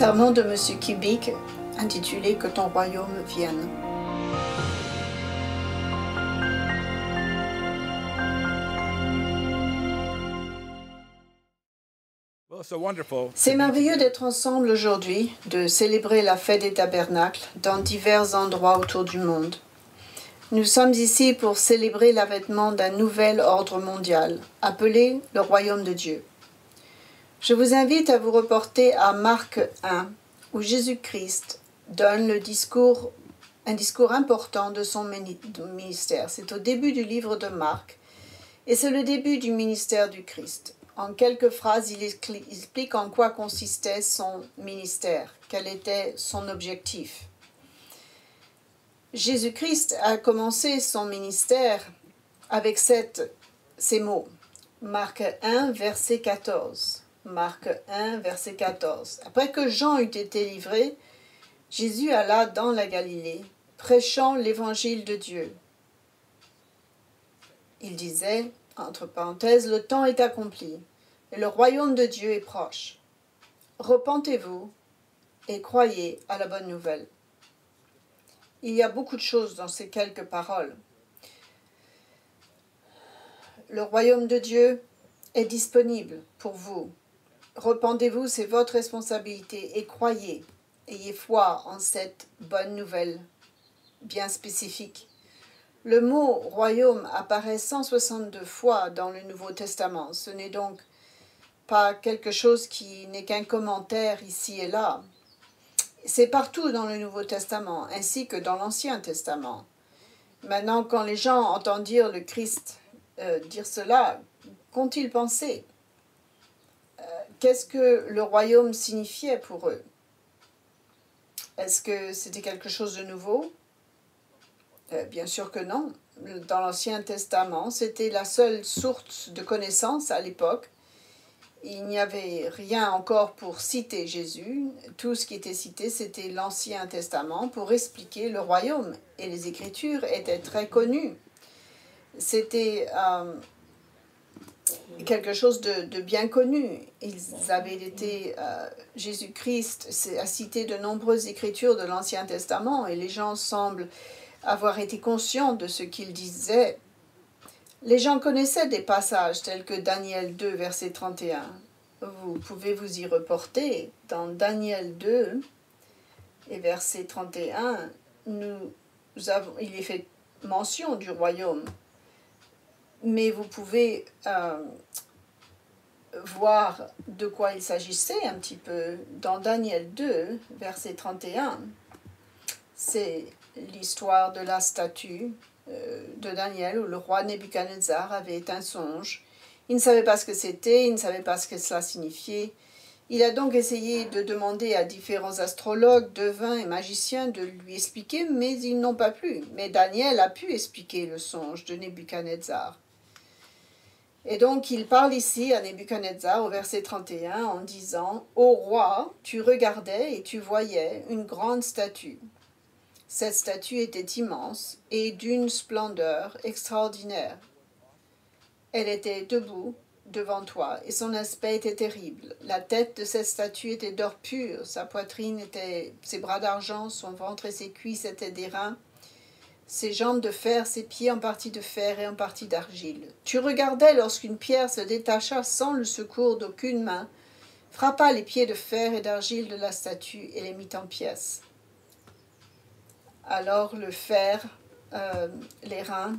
Sermon de Monsieur Kubik, intitulé Que ton royaume vienne. C'est merveilleux d'être ensemble aujourd'hui, de célébrer la fête des tabernacles dans divers endroits autour du monde. Nous sommes ici pour célébrer l'avènement d'un nouvel ordre mondial, appelé le Royaume de Dieu. Je vous invite à vous reporter à Marc 1, où Jésus-Christ donne un discours important de son ministère. C'est au début du livre de Marc, et c'est le début du ministère du Christ. En quelques phrases, il explique en quoi consistait son ministère, quel était son objectif. Jésus-Christ a commencé son ministère avec ces mots. Marc 1, verset 14. Marc 1, verset 14. Après que Jean eut été livré, Jésus alla dans la Galilée, prêchant l'évangile de Dieu. Il disait, entre parenthèses, le temps est accompli, et le royaume de Dieu est proche. Repentez-vous et croyez à la bonne nouvelle. Il y a beaucoup de choses dans ces quelques paroles. Le royaume de Dieu est disponible pour vous. Repentez-vous, c'est votre responsabilité, et croyez, ayez foi en cette bonne nouvelle bien spécifique. Le mot « royaume » apparaît 162 fois dans le Nouveau Testament. Ce n'est donc pas quelque chose qui n'est qu'un commentaire ici et là. C'est partout dans le Nouveau Testament, ainsi que dans l'Ancien Testament. Maintenant, quand les gens entendent dire le Christ dire cela, qu'ont-ils pensé? Qu'est-ce que le royaume signifiait pour eux? Est-ce que c'était quelque chose de nouveau? Bien sûr que non. Dans l'Ancien Testament, c'était la seule source de connaissance à l'époque. Il n'y avait rien encore pour citer Jésus. Tout ce qui était cité, c'était l'Ancien Testament pour expliquer le royaume. Et les Écritures étaient très connues. C'était quelque chose de bien connu. Jésus-Christ a cité de nombreuses Écritures de l'Ancien Testament et les gens semblent avoir été conscients de ce qu'il disait. Les gens connaissaient des passages tels que Daniel 2, verset 31. Vous pouvez vous y reporter. Dans Daniel 2 et verset 31, il est fait mention du royaume. Mais vous pouvez voir de quoi il s'agissait un petit peu. Dans Daniel 2, verset 31, c'est l'histoire de la statue de Daniel où le roi Nebuchadnezzar avait un songe. Il ne savait pas ce que c'était, il ne savait pas ce que cela signifiait. Il a donc essayé de demander à différents astrologues, devins et magiciens de lui expliquer, mais ils n'ont pas pu. Mais Daniel a pu expliquer le songe de Nebuchadnezzar. Et donc, il parle ici à Nebuchadnezzar au verset 31 en disant « Ô roi, tu regardais et tu voyais une grande statue. Cette statue était immense et d'une splendeur extraordinaire. Elle était debout devant toi et son aspect était terrible. La tête de cette statue était d'or pur, sa poitrine était ses bras d'argent, son ventre et ses cuisses étaient d'airain, ses jambes de fer, ses pieds en partie de fer et en partie d'argile. Tu regardais lorsqu'une pierre se détacha sans le secours d'aucune main, frappa les pieds de fer et d'argile de la statue et les mit en pièces. Alors le fer, l'airain,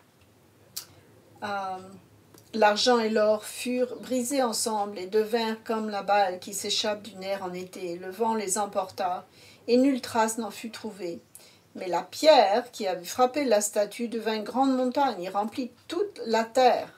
l'argent et l'or furent brisés ensemble et devinrent comme la balle qui s'échappe du nerf en été. Le vent les emporta et nulle trace n'en fut trouvée. Mais la pierre qui avait frappé la statue devint une grande montagne et remplit toute la terre.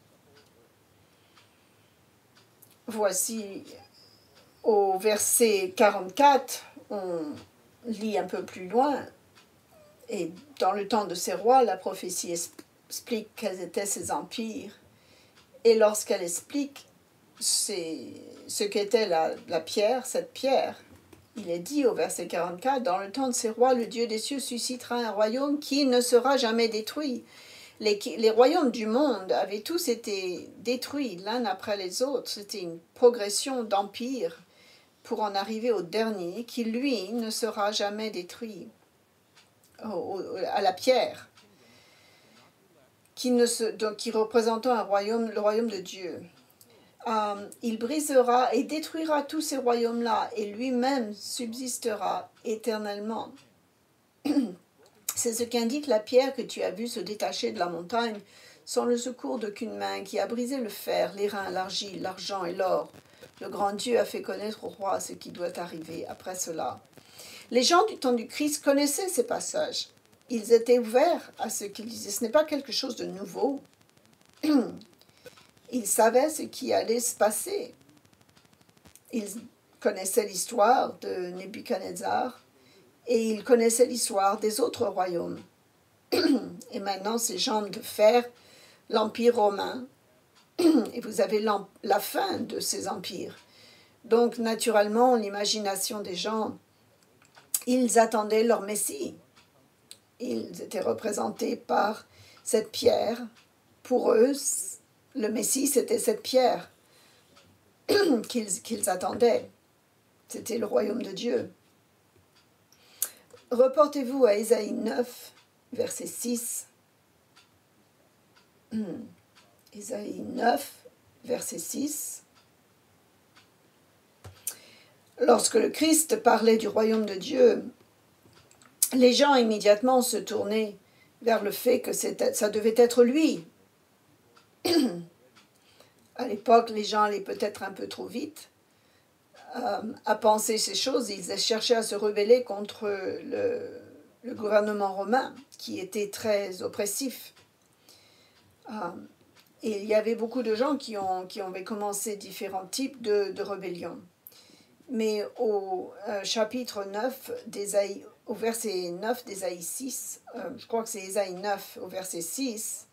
Voici au verset 44, on lit un peu plus loin, et dans le temps de ces rois, la prophétie explique quels étaient ces empires. Et lorsqu'elle explique ce qu'était la pierre, cette pierre, il est dit au verset 44, « Dans le temps de ces rois, le Dieu des cieux suscitera un royaume qui ne sera jamais détruit. » Les royaumes du monde avaient tous été détruits l'un après les autres. C'était une progression d'empire pour en arriver au dernier, qui lui ne sera jamais détruit, à la pierre, qui représentant un royaume, le royaume de Dieu. Il brisera et détruira tous ces royaumes-là, et lui-même subsistera éternellement. C'est ce qu'indique la pierre que tu as vue se détacher de la montagne, sans le secours d'aucune main, qui a brisé le fer, l'airain, l'argile, l'argent et l'or. Le grand Dieu a fait connaître au roi ce qui doit arriver après cela. Les gens du temps du Christ connaissaient ces passages. Ils étaient ouverts à ce qu'il disait. Ce n'est pas quelque chose de nouveau. Ils savaient ce qui allait se passer. Ils connaissaient l'histoire de Nebuchadnezzar et ils connaissaient l'histoire des autres royaumes. Et maintenant, ces jambes de fer, l'Empire romain, et vous avez la fin de ces empires. Donc, naturellement, l'imagination des gens, ils attendaient leur Messie. Ils étaient représentés par cette pierre. Pour eux, le Messie, c'était cette pierre qu'ils attendaient. C'était le royaume de Dieu. Reportez-vous à Ésaïe 9, verset 6. Ésaïe 9, verset 6. Lorsque le Christ parlait du royaume de Dieu, les gens immédiatement se tournaient vers le fait que ça devait être lui. À l'époque, les gens allaient peut-être un peu trop vite à penser ces choses. Ils cherchaient à se rebeller contre le gouvernement romain, qui était très oppressif. Et il y avait beaucoup de gens qui avaient commencé différents types de rébellions. Mais au chapitre 9 d'Ésaïe, au verset 9 d'Ésaïe 6, je crois que c'est Ésaïe 9 au verset 6,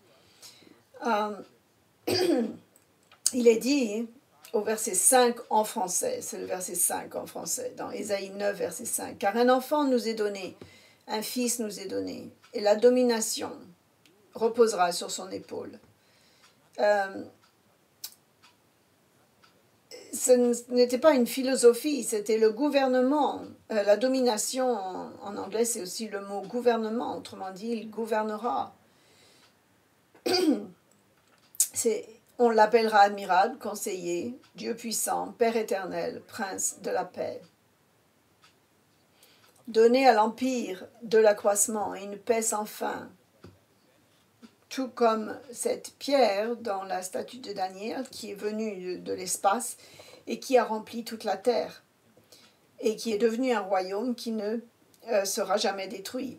il est dit au verset 5 en français, c'est le verset 5 en français, dans Ésaïe 9, verset 5, « Car un enfant nous est donné, un fils nous est donné, et la domination reposera sur son épaule. » Ce n'était pas une philosophie, c'était le gouvernement. La domination, en anglais, c'est aussi le mot gouvernement. Autrement dit, il gouvernera. On l'appellera admirable, conseiller, Dieu puissant, Père éternel, prince de la paix. Donner à l'empire de l'accroissement et une paix sans fin. Tout comme cette pierre dans la statue de Daniel qui est venue de l'espace et qui a rempli toute la terre et qui est devenu un royaume qui ne sera jamais détruit.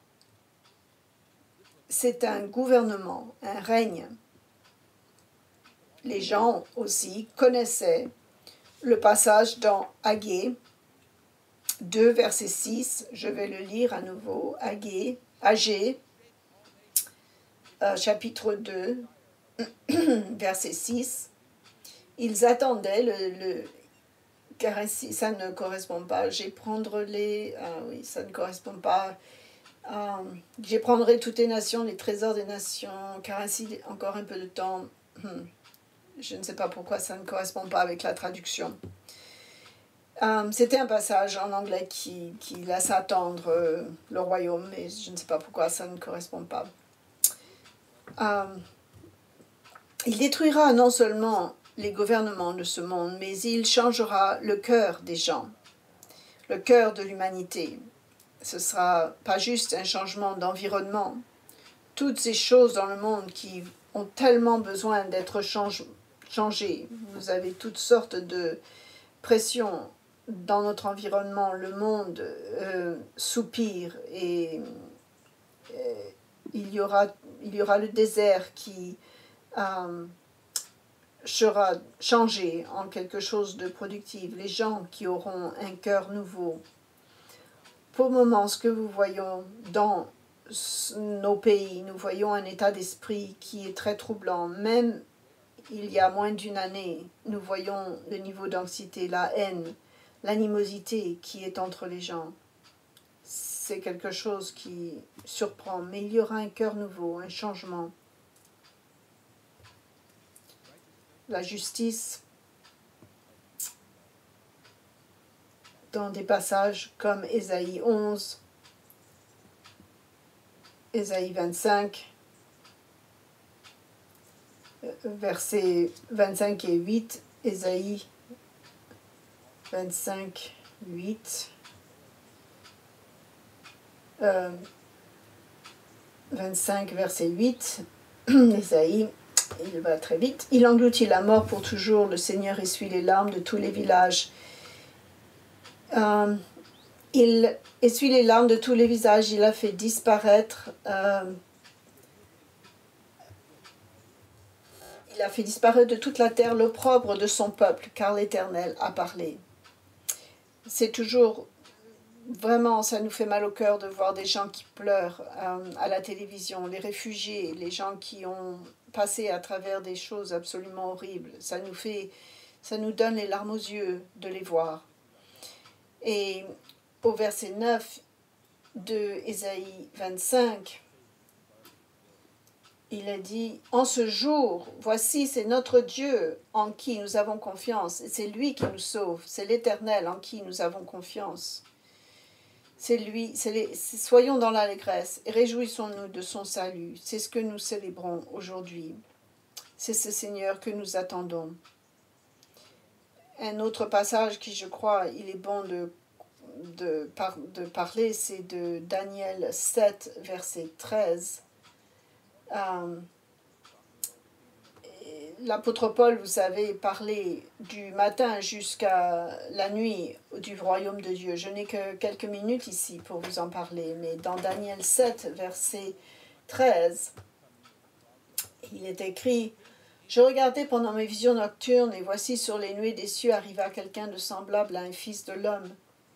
C'est un gouvernement, un règne. Les gens aussi connaissaient le passage dans Agé 2, verset 6. Je vais le lire à nouveau. Agé, chapitre 2, verset 6. Ils attendaient car ainsi, ça ne correspond pas. Oui, ça ne correspond pas. J'éprendrai toutes les nations, les trésors des nations, car ainsi, encore un peu de temps. Je ne sais pas pourquoi ça ne correspond pas avec la traduction. C'était un passage en anglais qui laisse attendre le royaume, mais je ne sais pas pourquoi ça ne correspond pas. Il détruira non seulement les gouvernements de ce monde, mais il changera le cœur des gens, le cœur de l'humanité. Ce ne sera pas juste un changement d'environnement. Toutes ces choses dans le monde qui ont tellement besoin d'être changées. Vous avez toutes sortes de pressions dans notre environnement. Le monde soupire et il y aura le désert qui sera changé en quelque chose de productif. Les gens qui auront un cœur nouveau. Pour le moment, ce que nous voyons dans nos pays, nous voyons un état d'esprit qui est très troublant. Même il y a moins d'une année, nous voyons le niveau d'anxiété, la haine, l'animosité qui est entre les gens. C'est quelque chose qui surprend, mais il y aura un cœur nouveau, un changement. La justice dans des passages comme Ésaïe 11, Ésaïe 25, versets 25 et 8, Ésaïe 25, 8, 25, verset 8, Ésaïe, il va très vite. Il engloutit la mort pour toujours, le Seigneur essuie les larmes de tous les villages. Il essuie les larmes de tous les visages, il a fait disparaître de toute la terre l'opprobre de son peuple, car l'Éternel a parlé. C'est toujours, vraiment, ça nous fait mal au cœur de voir des gens qui pleurent à la télévision, les réfugiés, les gens qui ont passé à travers des choses absolument horribles. Ça nous donne les larmes aux yeux de les voir. Et au verset 9 de Ésaïe 25, il a dit « En ce jour, voici, c'est notre Dieu en qui nous avons confiance, et c'est lui qui nous sauve, c'est l'Éternel en qui nous avons confiance. C'est lui, soyons dans l'allégresse et réjouissons-nous de son salut. C'est ce que nous célébrons aujourd'hui. C'est ce Seigneur que nous attendons. » Un autre passage qui, je crois, il est bon de parler, c'est de Daniel 7, verset 13. L'apôtre Paul, vous savez, parlait du matin jusqu'à la nuit du royaume de Dieu. Je n'ai que quelques minutes ici pour vous en parler, mais dans Daniel 7, verset 13, il est écrit « Je regardais pendant mes visions nocturnes, et voici sur les nuées des cieux arriva quelqu'un de semblable à un fils de l'homme. »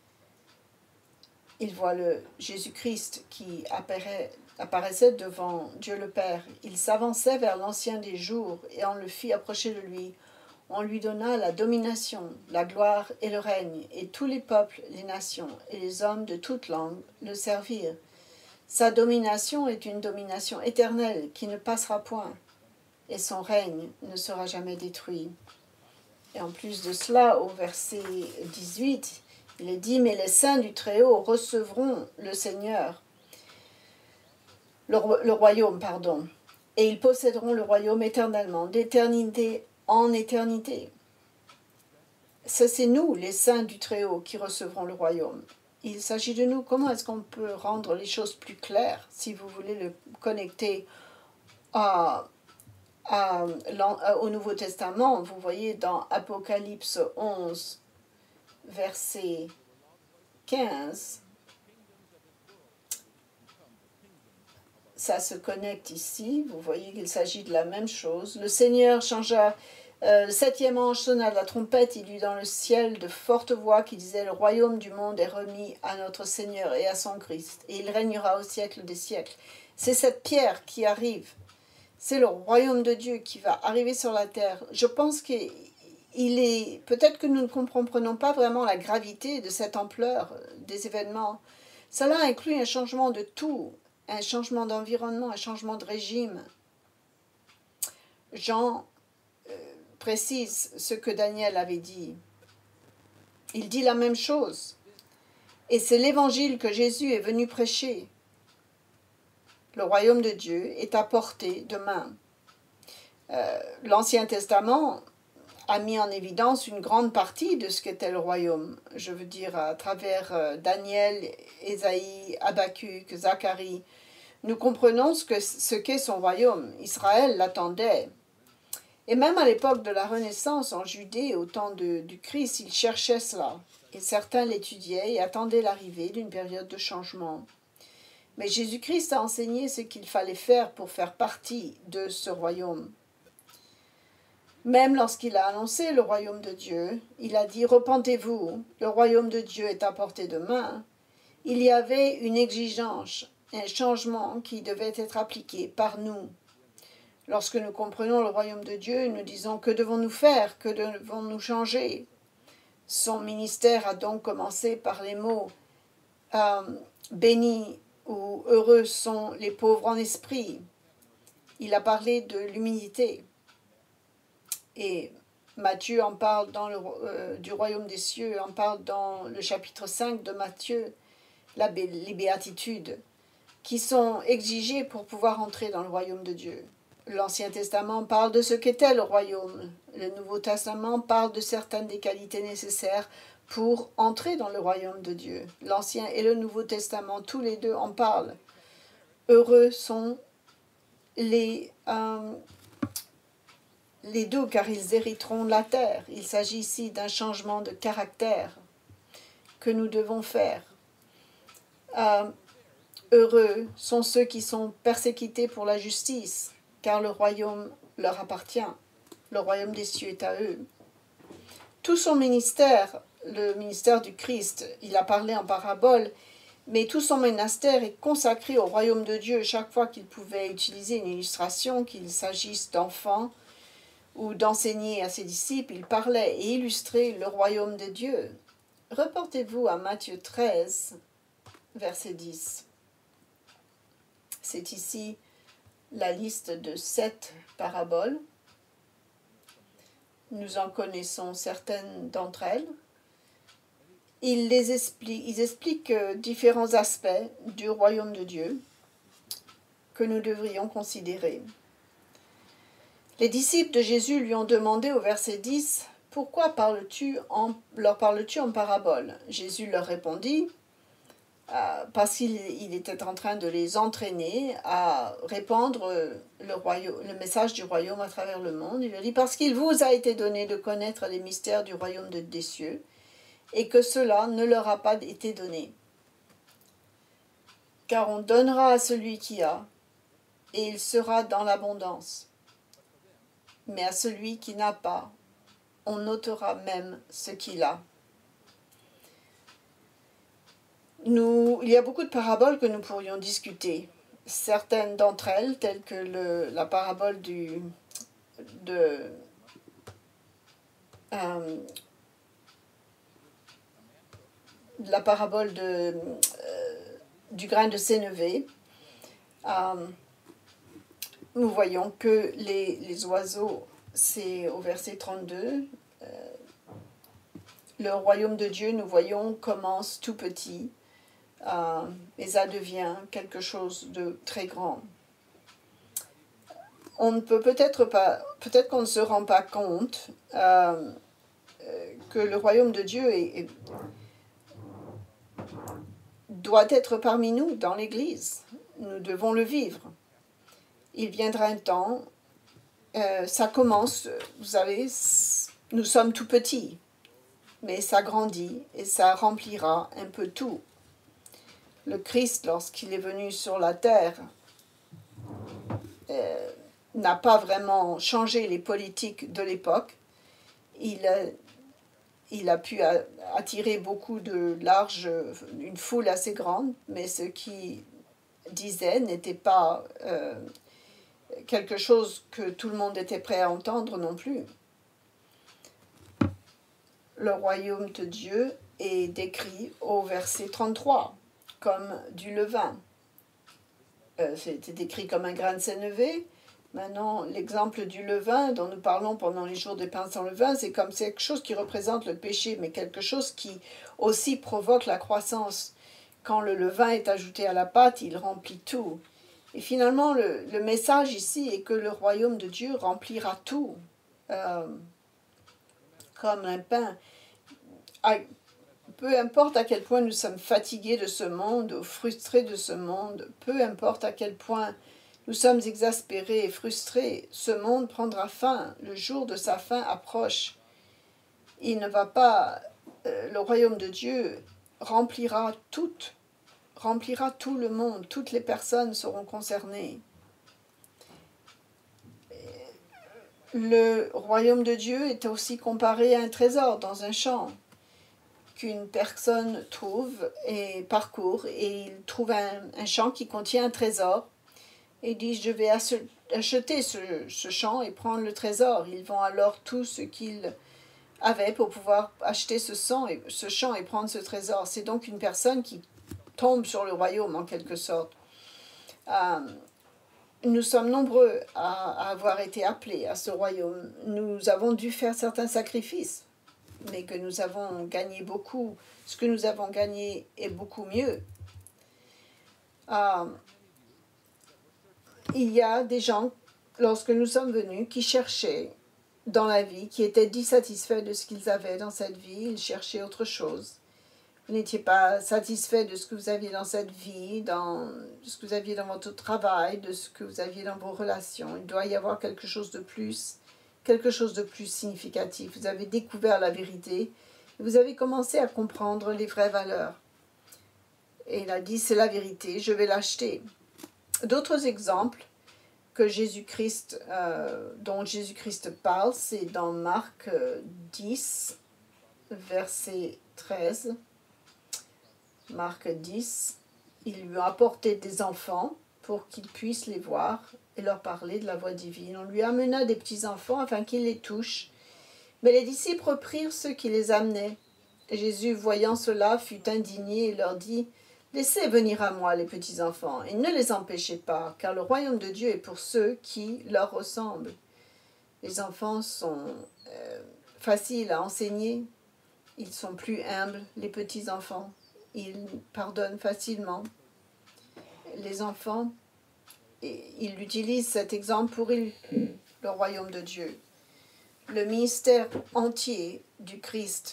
Il voit le Jésus-Christ qui apparaissait devant Dieu le Père. Il s'avançait vers l'Ancien des jours, et on le fit approcher de lui. On lui donna la domination, la gloire et le règne, et tous les peuples, les nations et les hommes de toutes langues le servirent. Sa domination est une domination éternelle qui ne passera point, et son règne ne sera jamais détruit. Et en plus de cela, au verset 18, il est dit « Mais les saints du Très-Haut recevront le Seigneur, le royaume, pardon, et ils posséderont le royaume éternellement, d'éternité en éternité. » C'est nous, les saints du Très-Haut, qui recevrons le royaume. Il s'agit de nous. Comment est-ce qu'on peut rendre les choses plus claires, si vous voulez le connecter au Nouveau Testament? Vous voyez dans Apocalypse 11, verset 15, ça se connecte ici. Vous voyez qu'il s'agit de la même chose. Le Seigneur changea, le septième ange sonna de la trompette, il eut dans le ciel de fortes voix qui disaient « Le royaume du monde est remis à notre Seigneur et à son Christ, et il régnera au siècle des siècles. » C'est cette pierre qui arrive. C'est le royaume de Dieu qui va arriver sur la terre. Je pense qu'il est... Peut-être que nous ne comprenons pas vraiment la gravité de cette ampleur des événements. Cela inclut un changement de tout, un changement d'environnement, un changement de régime. Jean précise ce que Daniel avait dit. Il dit la même chose. Et c'est l'évangile que Jésus est venu prêcher. Le royaume de Dieu est à portée de main. L'Ancien Testament a mis en évidence une grande partie de ce qu'était le royaume. Je veux dire, à travers Daniel, Ésaïe, Habacuc, Zacharie, nous comprenons ce qu'est son royaume. Israël l'attendait. Et même à l'époque de la Renaissance, en Judée, au temps du Christ, ils cherchaient cela. Et certains l'étudiaient et attendaient l'arrivée d'une période de changement. Mais Jésus-Christ a enseigné ce qu'il fallait faire pour faire partie de ce royaume. Même lorsqu'il a annoncé le royaume de Dieu, il a dit « Repentez-vous, le royaume de Dieu est à portée de main ». Il y avait une exigence, un changement qui devait être appliqué par nous. Lorsque nous comprenons le royaume de Dieu, nous disons « Que devons-nous faire? Que devons-nous changer ?» Son ministère a donc commencé par les mots « Bénis » ou « Heureux sont les pauvres en esprit ». Il a parlé de l'humilité. Et Matthieu en parle du royaume des cieux, en parle dans le chapitre 5 de Matthieu, les béatitudes qui sont exigées pour pouvoir entrer dans le royaume de Dieu. L'Ancien Testament parle de ce qu'était le royaume. Le Nouveau Testament parle de certaines des qualités nécessaires pour entrer dans le royaume de Dieu. L'Ancien et le Nouveau Testament, tous les deux en parlent. Heureux sont les doux, car ils hériteront la terre. Il s'agit ici d'un changement de caractère que nous devons faire. Heureux sont ceux qui sont persécutés pour la justice, car le royaume leur appartient. Le royaume des cieux est à eux. Tout son ministère, le ministère du Christ, il a parlé en parabole, mais tout son ministère est consacré au royaume de Dieu. Chaque fois qu'il pouvait utiliser une illustration, qu'il s'agisse d'enfants ou d'enseigner à ses disciples, il parlait et illustrait le royaume de Dieu. Reportez-vous à Matthieu 13, verset 10. C'est ici la liste de 7 paraboles. Nous en connaissons certaines d'entre elles. Ils expliquent différents aspects du royaume de Dieu que nous devrions considérer. Les disciples de Jésus lui ont demandé au verset 10 « Pourquoi leur parles-tu en parabole ?» Jésus leur répondit parce qu'il était en train de les entraîner à répandre le message du royaume à travers le monde. Il leur dit « Parce qu'il vous a été donné de connaître les mystères du royaume des cieux, et que cela ne leur a pas été donné. Car on donnera à celui qui a, et il sera dans l'abondance. Mais à celui qui n'a pas, on ôtera même ce qu'il a. » Il y a beaucoup de paraboles que nous pourrions discuter. Certaines d'entre elles, telles que la parabole du grain de sénévé, nous voyons que les oiseaux, c'est au verset 32, le royaume de Dieu, nous voyons, commence tout petit, et ça devient quelque chose de très grand. On ne peut peut-être qu'on ne se rend pas compte que le royaume de Dieu doit être parmi nous dans l'Église. Nous devons le vivre. Il viendra un temps, ça commence, vous savez, nous sommes tout petits, mais ça grandit et ça remplira un peu tout. Le Christ, lorsqu'il est venu sur la terre, n'a pas vraiment changé les politiques de l'époque. Il a pu attirer beaucoup une foule assez grande, mais ce qu'il disait n'était pas quelque chose que tout le monde était prêt à entendre non plus. Le royaume de Dieu est décrit au verset 33 comme du levain. C'était décrit comme un grain de sénévé. Maintenant, l'exemple du levain dont nous parlons pendant les jours des pains sans levain, c'est comme quelque chose qui représente le péché, mais quelque chose qui aussi provoque la croissance. Quand le levain est ajouté à la pâte, il remplit tout. Et finalement, le message ici est que le royaume de Dieu remplira tout, comme un pain. Peu importe à quel point nous sommes fatigués de ce monde, ou frustrés de ce monde, peu importe à quel point nous sommes exaspérés et frustrés, ce monde prendra fin. Le jour de sa fin approche. Il ne va pas. Le royaume de Dieu remplira tout le monde. Toutes les personnes seront concernées. Le royaume de Dieu est aussi comparé à un trésor dans un champ qu'une personne trouve et parcourt, et il trouve un champ qui contient un trésor et dit « Je vais acheter ce champ et prendre le trésor ». Ils vont alors tout ce qu'ils avaient pour pouvoir acheter ce champ et prendre ce trésor. C'est donc une personne qui tombe sur le royaume en quelque sorte. nous sommes nombreux à avoir été appelés à ce royaume. Nous avons dû faire certains sacrifices, mais que nous avons gagné beaucoup. Ce que nous avons gagné est beaucoup mieux. Il y a des gens, lorsque nous sommes venus, qui cherchaient dans la vie, qui étaient dissatisfaits de ce qu'ils avaient dans cette vie. Ils cherchaient autre chose. Vous n'étiez pas satisfait de ce que vous aviez dans cette vie, de ce que vous aviez dans votre travail, de ce que vous aviez dans vos relations. Il doit y avoir quelque chose de plus significatif. Vous avez découvert la vérité et vous avez commencé à comprendre les vraies valeurs. Et il a dit, c'est la vérité, je vais l'acheter. D'autres exemples que dont Jésus-Christ parle, c'est dans Marc 10, verset 13. Marc 10, il lui a apporté des enfants pour qu'il puisse les voir et leur parler de la voix divine. On lui amena des petits-enfants afin qu'ils les touchent. Mais les disciples reprirent ceux qui les amenaient. Et Jésus, voyant cela, fut indigné et leur dit, « Laissez venir à moi les petits-enfants, et ne les empêchez pas, car le royaume de Dieu est pour ceux qui leur ressemblent. » Les enfants sont faciles à enseigner. Ils sont plus humbles, les petits-enfants. Ils pardonnent facilement. Les enfants, il utilise cet exemple pour le royaume de Dieu. Le ministère entier du Christ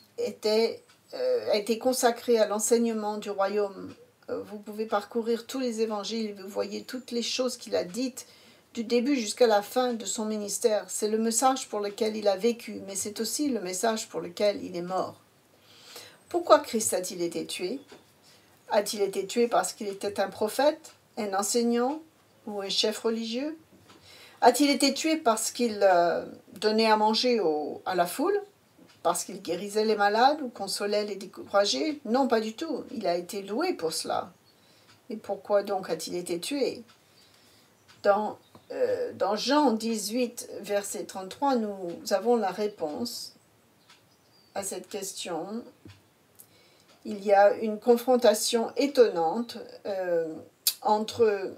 a été consacré à l'enseignement du royaume. Vous pouvez parcourir tous les évangiles et vous voyez toutes les choses qu'il a dites du début jusqu'à la fin de son ministère. C'est le message pour lequel il a vécu, mais c'est aussi le message pour lequel il est mort. Pourquoi Christ a-t-il été tué? A-t-il été tué parce qu'il était un prophète, un enseignant ou un chef religieux? A-t-il été tué parce qu'il donnait à manger à la foule? Parce qu'il guérissait les malades ou consolait les découragés? Non, pas du tout. Il a été loué pour cela. Et pourquoi donc a-t-il été tué? Dans Jean 18, verset 33, nous avons la réponse à cette question. Il y a une confrontation étonnante entre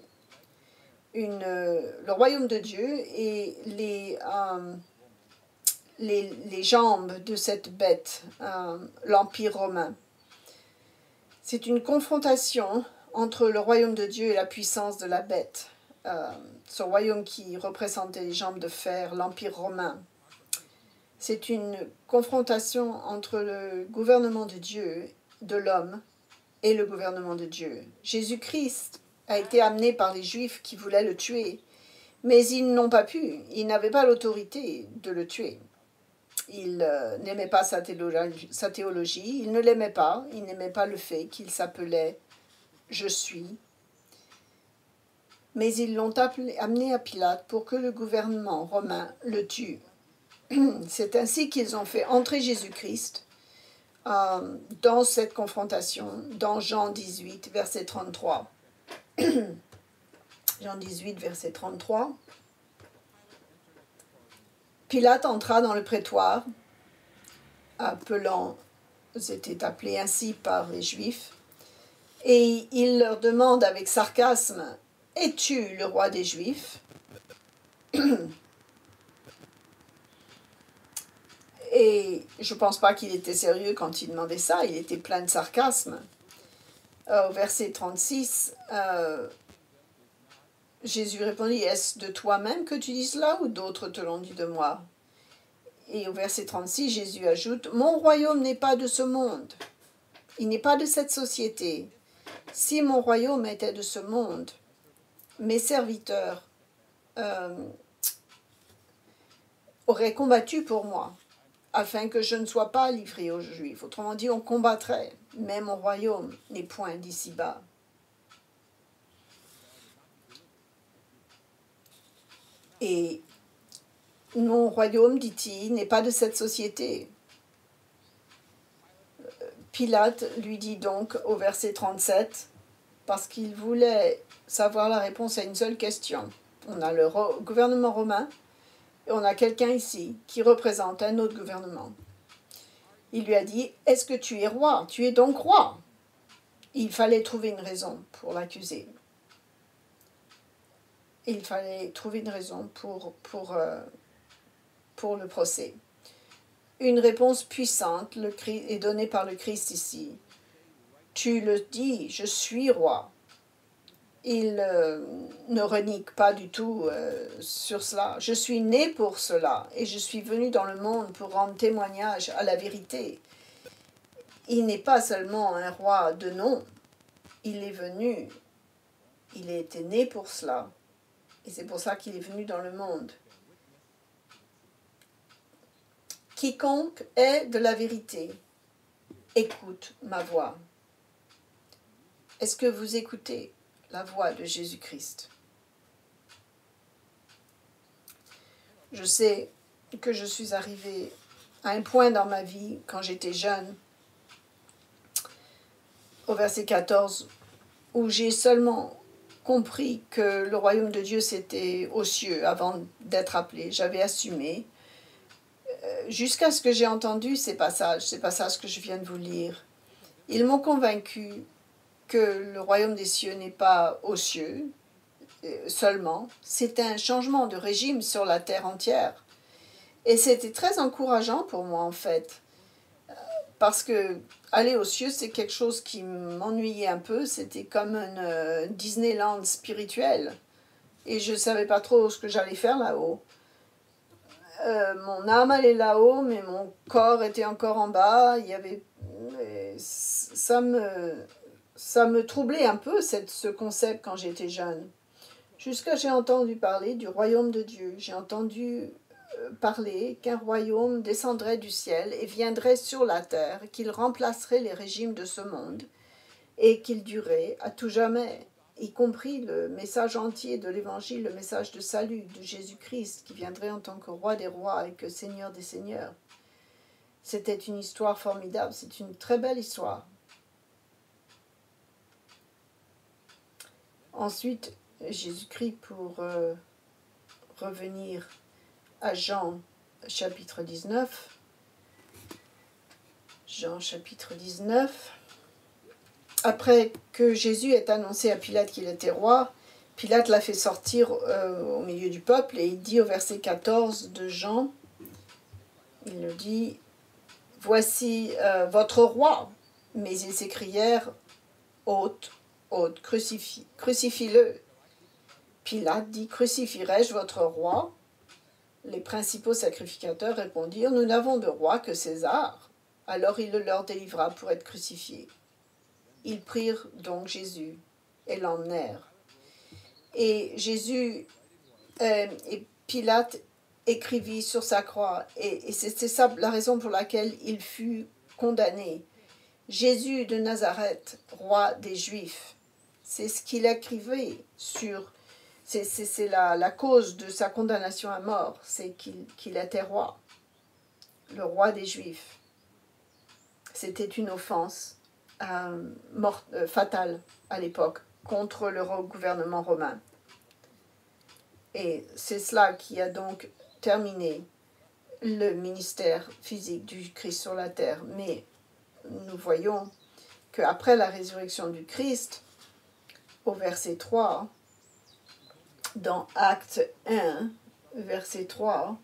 le royaume de Dieu et les jambes de cette bête, l'Empire romain. C'est une confrontation entre le royaume de Dieu et la puissance de la bête. Ce royaume qui représentait les jambes de fer, l'Empire romain. C'est une confrontation entre le gouvernement de Dieu, de l'homme, et le gouvernement de Dieu. Jésus-Christ a été amené par les Juifs qui voulaient le tuer, mais ils n'ont pas pu, ils n'avaient pas l'autorité de le tuer. Ils n'aimaient pas sa théologie, ils ne l'aimaient pas, ils n'aimaient pas le fait qu'il s'appelait « Je suis ». Mais ils l'ont amené à Pilate pour que le gouvernement romain le tue. C'est ainsi qu'ils ont fait entrer Jésus-Christ dans cette confrontation, dans Jean 18, verset 33. Jean 18, verset 33. Pilate entra dans le prétoire, c'était appelé ainsi par les Juifs, et il leur demande avec sarcasme, « Es-tu le roi des Juifs ?» Et je ne pense pas qu'il était sérieux quand il demandait ça, il était plein de sarcasme. Au verset 36, Jésus répondit, « Est-ce de toi-même que tu dis cela ou d'autres te l'ont dit de moi ?» Et au verset 36, Jésus ajoute, « Mon royaume n'est pas de ce monde, il n'est pas de cette société. Si mon royaume était de ce monde, mes serviteurs auraient combattu pour moi, afin que je ne sois pas livré aux Juifs. Autrement dit, on combattrait, mais mon royaume n'est point d'ici-bas. » Et mon royaume, dit-il, n'est pas de cette société. Pilate lui dit donc au verset 37, parce qu'il voulait savoir la réponse à une seule question. On a le gouvernement romain et on a quelqu'un ici qui représente un autre gouvernement. Il lui a dit, « Est-ce que tu es roi? Tu es donc roi ?» Il fallait trouver une raison pour l'accuser. Il fallait trouver une raison pour le procès. Une réponse puissante est donnée par le Christ ici. Tu le dis, je suis roi. Il ne renie pas du tout sur cela. Je suis né pour cela et je suis venu dans le monde pour rendre témoignage à la vérité. Il n'est pas seulement un roi de nom. Il est venu, il a été né pour cela. Et c'est pour ça qu'il est venu dans le monde. Quiconque est de la vérité, écoute ma voix. Est-ce que vous écoutez la voix de Jésus-Christ? Je sais que je suis arrivée à un point dans ma vie, quand j'étais jeune, au verset 14, où j'ai seulement compris que le royaume de Dieu c'était aux cieux avant d'être appelé. J'avais assumé jusqu'à ce que j'ai entendu ces passages que je viens de vous lire. Ils m'ont convaincu que le royaume des cieux n'est pas aux cieux seulement, c'est un changement de régime sur la terre entière. Et c'était très encourageant pour moi en fait, parce que aller aux cieux c'est quelque chose qui m'ennuyait un peu, c'était comme un Disneyland spirituel. Et je ne savais pas trop ce que j'allais faire là-haut. Mon âme allait là-haut, mais mon corps était encore en bas. Ça me troublait un peu, ce concept, quand j'étais jeune. Jusqu'à j'ai entendu parler du royaume de Dieu. J'ai entendu parler qu'un royaume descendrait du ciel et viendrait sur la terre, qu'il remplacerait les régimes de ce monde et qu'il durait à tout jamais, y compris le message entier de l'évangile, le message de salut de Jésus-Christ qui viendrait en tant que roi des rois et que Seigneur des seigneurs. C'était une histoire formidable, c'est une très belle histoire. Ensuite, Jésus-Christ, pour revenir à Jean chapitre 19, Jean chapitre 19, après que Jésus ait annoncé à Pilate qu'il était roi, Pilate l'a fait sortir au milieu du peuple et il dit au verset 14 de Jean, il le dit, « Voici votre roi !» Mais ils s'écrièrent, « Ôte, ôte, crucifie-le !» Pilate dit, « Crucifierai-je votre roi ?» Les principaux sacrificateurs répondirent, « Nous n'avons de roi que César. » Alors il le leur délivra pour être crucifié. Ils prirent donc Jésus et l'emmenèrent. Et Jésus et Pilate écrivit sur sa croix, et c'est ça la raison pour laquelle il fut condamné. Jésus de Nazareth, roi des Juifs. C'est ce qu'il écrivait sur... C'est la cause de sa condamnation à mort, c'est qu'il était roi, le roi des Juifs. C'était une offense fatale à l'époque contre le gouvernement romain. Et c'est cela qui a donc terminé le ministère physique du Christ sur la terre. Mais nous voyons qu'après la résurrection du Christ, au verset 3, dans Acte 1, verset 3,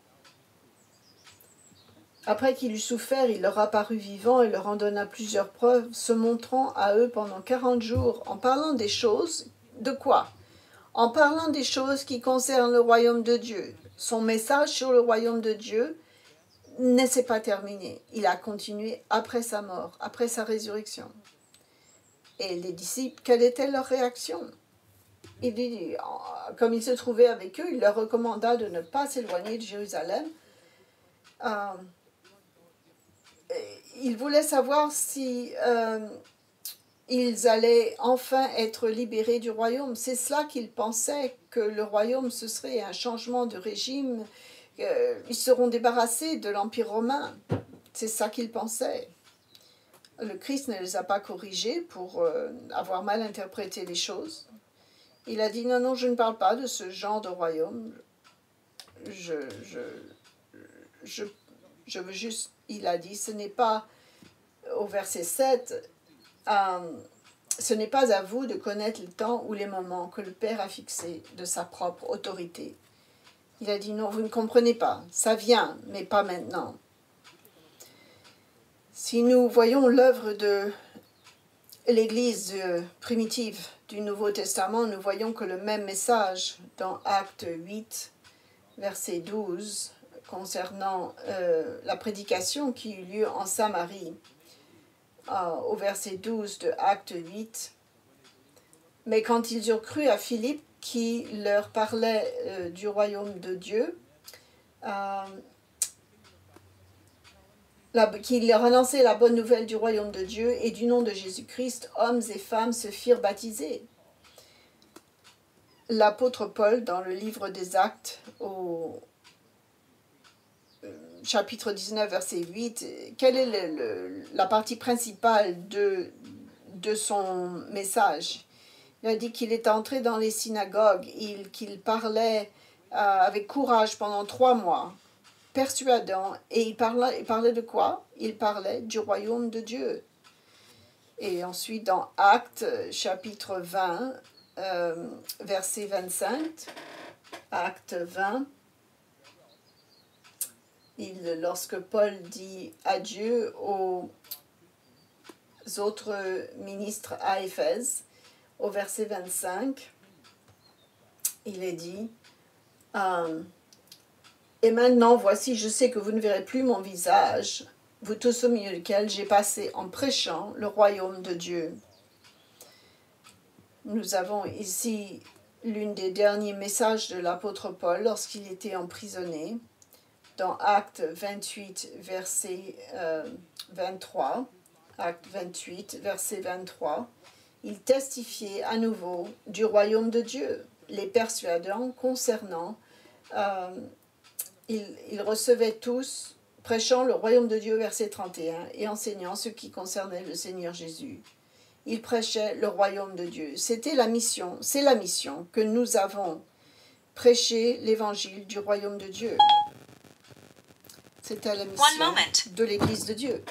après qu'il eut souffert, il leur apparut vivant et leur en donna plusieurs preuves, se montrant à eux pendant 40 jours, en parlant des choses, de quoi? En parlant des choses qui concernent le royaume de Dieu. Son message sur le royaume de Dieu ne s'est pas terminé. Il a continué après sa mort, après sa résurrection. Et les disciples, quelle était leur réaction? Comme il se trouvait avec eux, il leur recommanda de ne pas s'éloigner de Jérusalem. Il voulait savoir si ils allaient enfin être libérés du royaume. C'est cela qu'ils pensaient, que le royaume, ce serait un changement de régime. Ils seront débarrassés de l'Empire romain. C'est ça qu'ils pensaient. Le Christ ne les a pas corrigés pour avoir mal interprété les choses. Il a dit, non, non, je ne parle pas de ce genre de royaume. Je veux juste, il a dit, ce n'est pas, au verset 7, ce n'est pas à vous de connaître le temps ou les moments que le Père a fixés de sa propre autorité. Il a dit non, vous ne comprenez pas, ça vient, mais pas maintenant. Si nous voyons l'œuvre de l'Église primitive du Nouveau Testament, nous voyons que le même message dans Acte 8, verset 12, concernant la prédication qui eut lieu en Samarie, au verset 12 de Acte 8. Mais quand ils eurent cru à Philippe qui leur parlait du royaume de Dieu, qui leur annonçait la bonne nouvelle du royaume de Dieu et du nom de Jésus-Christ, hommes et femmes se firent baptiser. L'apôtre Paul, dans le livre des Actes, au chapitre 19, verset 8, quelle est la partie principale de son message? Il a dit qu'il est entré dans les synagogues, qu'il parlait avec courage pendant 3 mois, persuadant, et il parlait de quoi? Il parlait du royaume de Dieu. Et ensuite dans Actes, chapitre 20, verset 25, Acte 20, lorsque Paul dit adieu aux autres ministres à Éphèse, au verset 25, il est dit et maintenant, voici, je sais que vous ne verrez plus mon visage, vous tous au milieu duquel j'ai passé en prêchant le royaume de Dieu. Nous avons ici l'un des derniers messages de l'apôtre Paul lorsqu'il était emprisonné, dans Acte 28, verset 23. Acte 28, verset 23. Il testifiait à nouveau du royaume de Dieu, les persuadant concernant... il recevait tous, prêchant le royaume de Dieu, verset 31, et enseignant ce qui concernait le Seigneur Jésus. Il prêchait le royaume de Dieu. C'était la mission, c'est la mission que nous avons, prêcher l'évangile du royaume de Dieu. C'était la mission de l'Église de Dieu.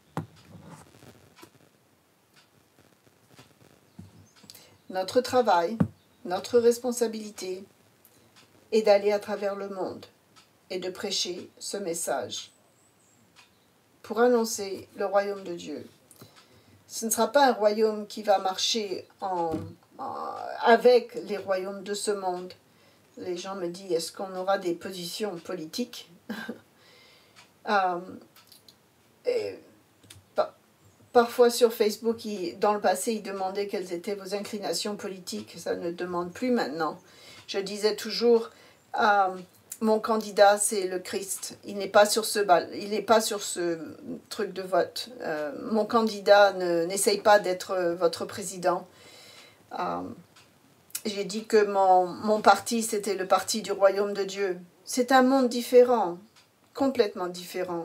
Notre travail, notre responsabilité est d'aller à travers le monde et de prêcher ce message pour annoncer le royaume de Dieu. Ce ne sera pas un royaume qui va marcher avec les royaumes de ce monde. Les gens me disent, est-ce qu'on aura des positions politiques? Parfois sur Facebook, dans le passé, ils demandaient quelles étaient vos inclinations politiques. Ça ne demande plus maintenant. Je disais toujours, mon candidat, c'est le Christ. Il n'est pas sur ce truc de vote. Mon candidat n'essaye pas d'être votre président. J'ai dit que mon parti, c'était le parti du royaume de Dieu. C'est un monde différent, complètement différent.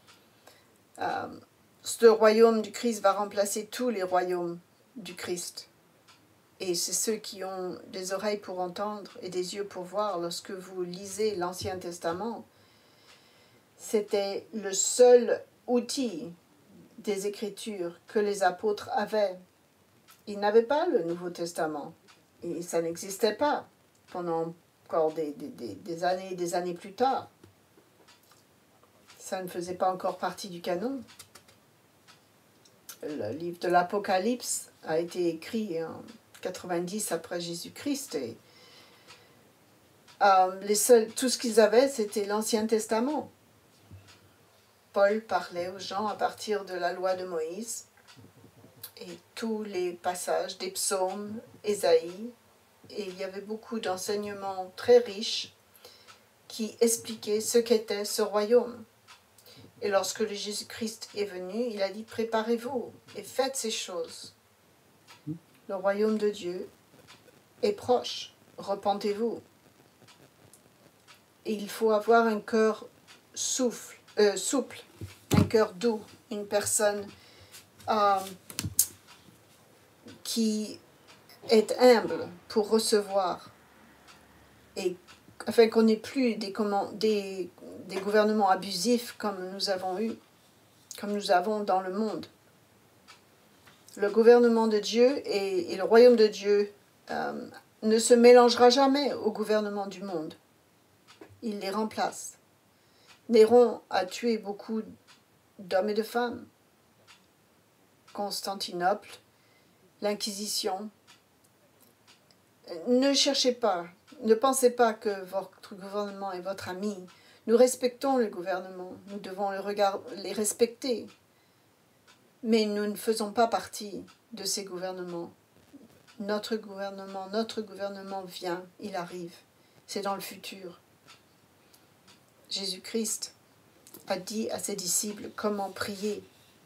Ce royaume du Christ va remplacer tous les royaumes du Christ. Et c'est ceux qui ont des oreilles pour entendre et des yeux pour voir. Lorsque vous lisez l'Ancien Testament, c'était le seul outil des Écritures que les apôtres avaient. Ils n'avaient pas le Nouveau Testament. Et ça n'existait pas pendant encore des années et des années plus tard. Ça ne faisait pas encore partie du canon. Le livre de l'Apocalypse a été écrit en 90 après Jésus-Christ. Et tout ce qu'ils avaient, c'était l'Ancien Testament. Paul parlait aux gens à partir de la loi de Moïse et tous les passages des psaumes, Ésaïe. Et il y avait beaucoup d'enseignements très riches qui expliquaient ce qu'était ce royaume. Et lorsque le Jésus-Christ est venu, il a dit « Préparez-vous et faites ces choses. Le royaume de Dieu est proche. Repentez-vous. » Et il faut avoir un cœur souple, un cœur doux, une personne qui est humble pour recevoir, et afin qu'on n'ait plus des gouvernements abusifs comme nous avons dans le monde. Le gouvernement de Dieu et le royaume de Dieu ne se mélangera jamais au gouvernement du monde. Il les remplace. Néron a tué beaucoup d'hommes et de femmes. Constantinople, l'Inquisition. Ne cherchez pas, ne pensez pas que votre gouvernement est votre ami. Nous respectons le gouvernement, nous devons les respecter. Mais nous ne faisons pas partie de ces gouvernements. Notre gouvernement vient, il arrive. C'est dans le futur. Jésus-Christ a dit à ses disciples comment prier.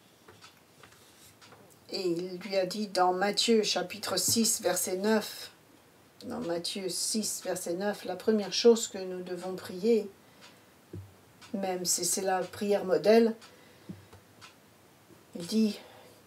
Et il lui a dit dans Matthieu chapitre 6, verset 9, dans Matthieu 6, verset 9, la première chose que nous devons prier, même si c'est la prière modèle, il dit,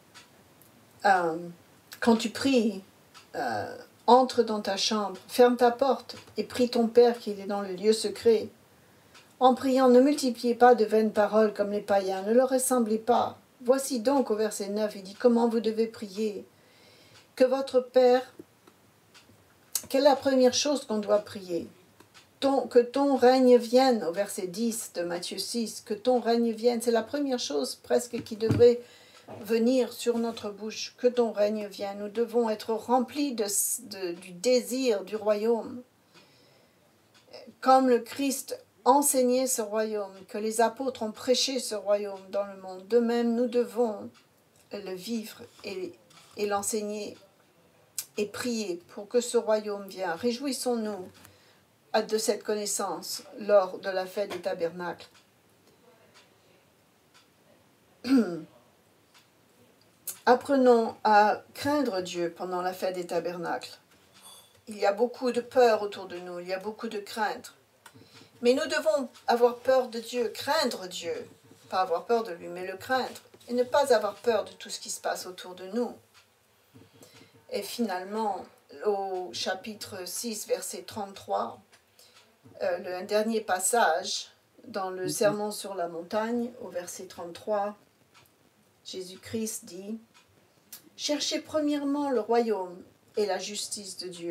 quand tu pries, entre dans ta chambre, ferme ta porte et prie ton Père qui est dans le lieu secret. En priant, ne multipliez pas de vaines paroles comme les païens, ne leur ressemblez pas. Voici donc au verset 9, il dit comment vous devez prier. Que votre Père, quelle est la première chose qu'on doit prier? Que ton règne vienne, au verset 10 de Matthieu 6, que ton règne vienne, c'est la première chose presque qui devrait venir sur notre bouche, que ton règne vienne. Nous devons être remplis du désir du royaume. Comme le Christ enseignait ce royaume, que les apôtres ont prêché ce royaume dans le monde, de même nous devons le vivre et l'enseigner et prier pour que ce royaume vienne. Réjouissons-nous de cette connaissance lors de la fête des tabernacles. Apprenons à craindre Dieu pendant la fête des tabernacles. Il y a beaucoup de peur autour de nous, il y a beaucoup de crainte. Mais nous devons avoir peur de Dieu, craindre Dieu. Pas avoir peur de lui, mais le craindre. Et ne pas avoir peur de tout ce qui se passe autour de nous. Et finalement, au chapitre 6, verset 33, un dernier passage dans le Sermon sur la montagne, au verset 33, Jésus-Christ dit « Cherchez premièrement le royaume et la justice de Dieu. »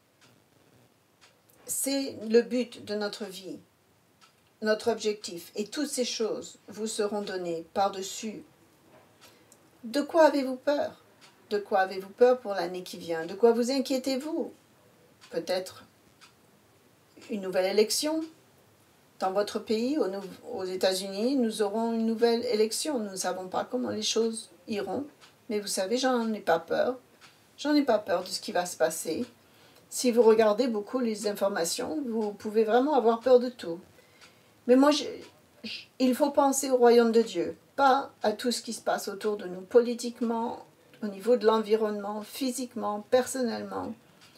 C'est le but de notre vie, notre objectif. Et toutes ces choses vous seront données par-dessus. De quoi avez-vous peur? De quoi avez-vous peur pour l'année qui vient? De quoi vous inquiétez-vous? Peut-être une nouvelle élection dans votre pays, aux États-Unis. Nous aurons une nouvelle élection. Nous ne savons pas comment les choses iront. Mais vous savez, j'en ai pas peur. J'en ai pas peur de ce qui va se passer. Si vous regardez beaucoup les informations, vous pouvez vraiment avoir peur de tout. Mais moi, il faut penser au royaume de Dieu, pas à tout ce qui se passe autour de nous, politiquement, au niveau de l'environnement, physiquement, personnellement.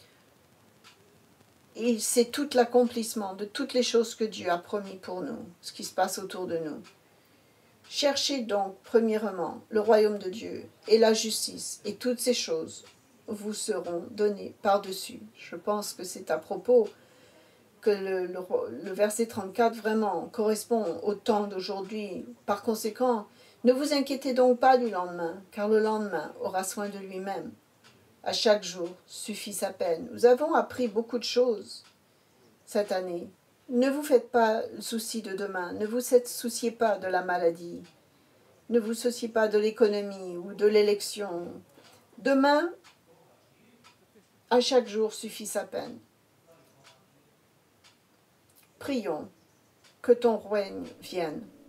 Et c'est tout l'accomplissement de toutes les choses que Dieu a promis pour nous, ce qui se passe autour de nous. Cherchez donc, premièrement, le royaume de Dieu et la justice, et toutes ces choses vous seront données par-dessus. Je pense que c'est à propos que le verset 34 vraiment correspond au temps d'aujourd'hui. Par conséquent, ne vous inquiétez donc pas du lendemain, car le lendemain aura soin de lui-même. À chaque jour suffit sa peine. Nous avons appris beaucoup de choses cette année. Ne vous faites pas le souci de demain, ne vous souciez pas de la maladie, ne vous souciez pas de l'économie ou de l'élection. Demain, à chaque jour suffit sa peine. Prions que ton règne vienne.